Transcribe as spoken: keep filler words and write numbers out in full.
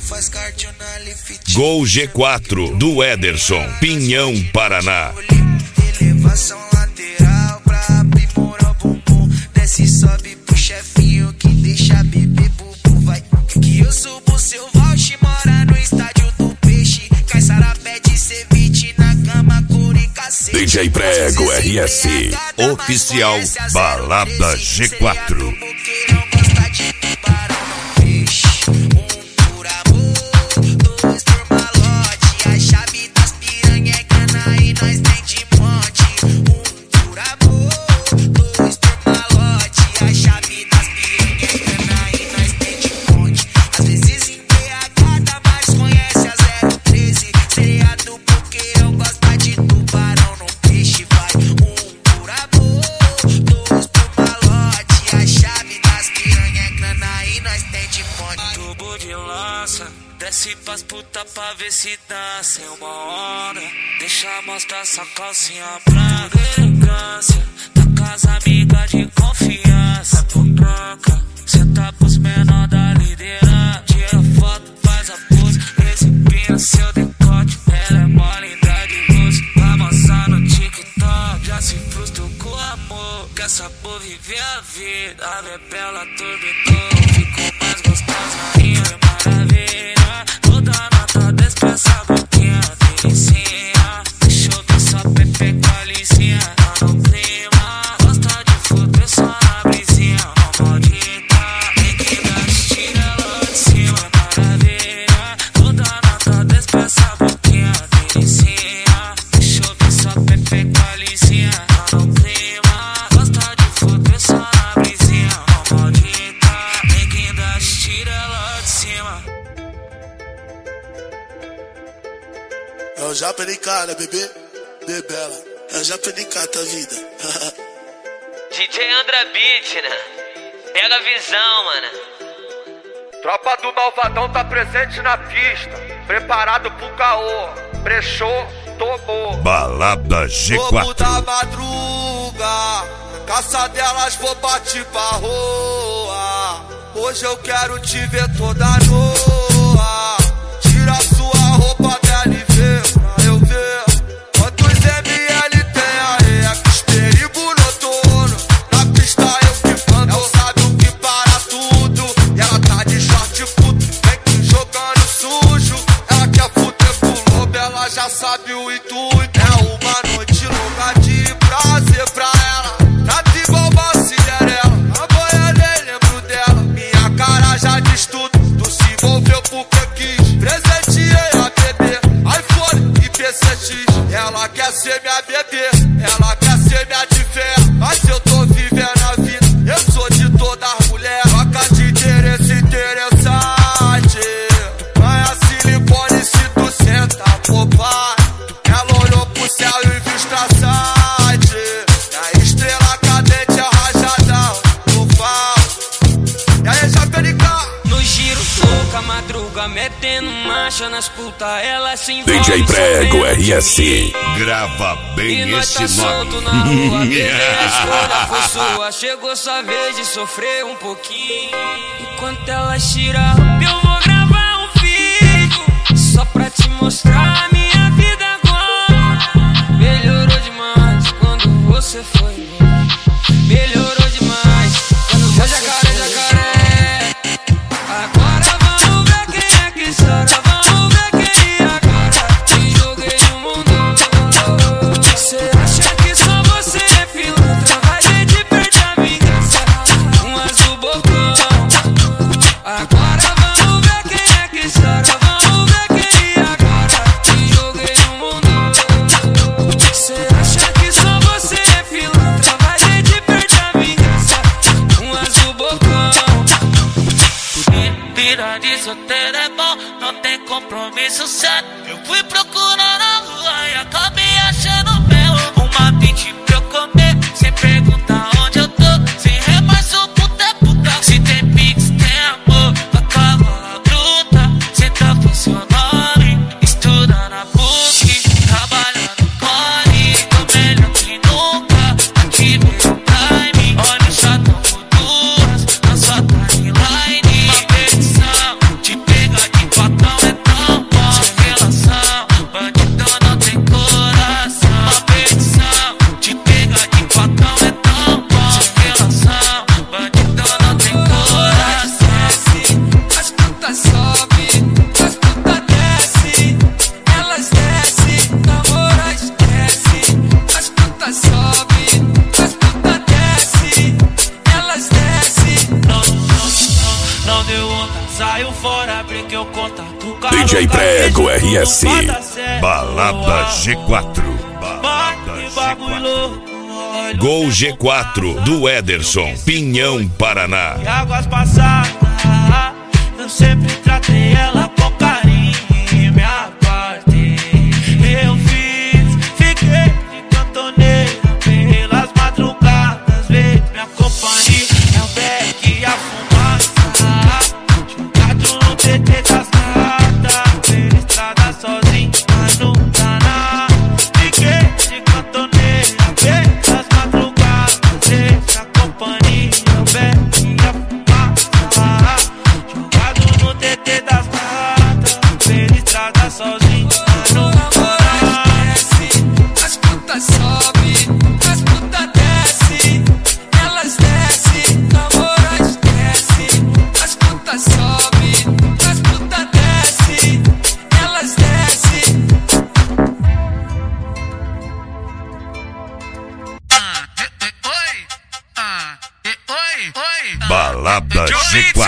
Gol G quatro do Ederson, Pinhão, Paraná. Elevação lateral pra aprimorar o bumbum. Desce e sobe pro chefinho que deixa bebê bubu. Vai que eu subo seu Valchi, mora no estádio do Peixe. Caissara pede ceviche na cama, cor e cacete. D J Prego R S, oficial Balada G quatro. Desce pras puta pra ver se dá sem uma hora. Deixa mostrar sua calcinha pra elegância. Tá com as amigas de confiança. Por troca, senta pros menor da liderança. Tira foto, faz a pose, exibina seu decote. Ela é mó linda de luz, vai mostrar no TikTok. Já se frustrou com amor, quer sabor viver a vida. A bebela turbinou, ficou mais gostosa, minha maravilha. Toda nota despressa, boquinha, delicinha. Deixa eu ver sua pepeca lisinha. Tá no clima, gosta de fuder só na brisinha. Ó maldita, tem que dar estira ela de cima. Maravilha, toda nota despressa, boquinha, delicinha. Deixa eu ver sua pepeca lisinha. Tá no clima, gosta de fuder só na brisinha. Ó maldita, tem que dar estira ela de cima. É o Japa de cara, bebê, bebela. É o Japa de cara, tua vida. D J Andra Beat, né? Pega a visão, mano. Tropa do Malvadão tá presente na pista. Preparado pro caô. Brechou, tomou. Balada G quatro. Lobo da madruga, caça delas, vou partir pra rua. Hoje eu quero te ver toda nua. Tira sua roupa dela e vê pra eu ver quantos ml tem aí. É que perigo noturno, na pista eu que mando. Ela sabe o que para tudo, e ela tá de short puto, vem que jogando sujo. Ela quer fuder com o lobo, ela já sabe o intuito. É uma noite longa de prazer pra ela, tá igual uma Cinderela. A boia nem lembro dela, minha cara já diz tudo. Tu se envolveu porque quis, presenteei a bebê, iPhone e P C X. Ela quer ser minha bebê, ela quer ser minha de fé. Mas eu tô vivendo a vida, eu sou de todas as mulheres. Troca de interesse interessante. Tu ganha silicone se tu senta, papai. Ela olhou pro céu e viu traçante. A estrela cadente é rajadão no falo. E aí, já perica? No giro, louca, madruga, metendo marcha nas putas, ela se envolve. D J Prego R S, grava bem e nós esse tá nome. solto na rua, bebê, a escolha foi sua. Chegou sua vez de sofrer um pouquinho. Enquanto ela tira a roupa, eu vou gravar um vídeo só pra te mostrar a minha vida agora. Melhorou demais quando você foi embora. Melhorou demais quando você jacaré, jacaré. Agora vamos ver quem é que chora. Vamos ver quem é agora. Te joguei no mundo. Você acha que só você é pilantra? Vai ter de perder a vingança. Um azul bocão. Agora vamos ver quem é que chora. Vamos ver quem é agora. Te joguei no mundo. Você acha que só você é pilantra? Vai ter de perder a vingança. Um azul bocão. Vida de solteiro é bom, não tem compromisso certo. Eu fui procurar na rua e acabei achando meu. Uma beat pra eu comer, sem perguntar onde eu tô. Sem remorso, puta é puta. Se tem pix, tem amor. Com a cavola bruta, senta com seu nome. Estuda na P U C, trabalha no Cone. Tô melhor que nunca, ative o time. Olha, já tomo duas na sua timeline. Uma petição, te pega de patrão. luta, saio fora, porque eu contato o D J Prego R S, Balada G quatro, Balada G quatro. Gol G quatro do Ederson, Pinhão, Paraná. E águas passadas, eu sempre tratei ela com carinho e me apartei. Eu fiz, fiquei de cantoneira pelas madrugadas, veio minha companhia, é o beck e a fumaça. Jogado no T T das gatas, pela estrada sozinho, mas não dá nada. Fiquei de cantoneira pelas madrugadas, veio minha companhia, é o beck e a fumaça. Jogado no T T das gatas, pela estrada sozinho, mas não dá nada. As putas sobe, as putas desce, elas desce, namora esquece. As putas sobe, as putas desce, elas desce. Ah, oi, ah, oi, oi. Balada G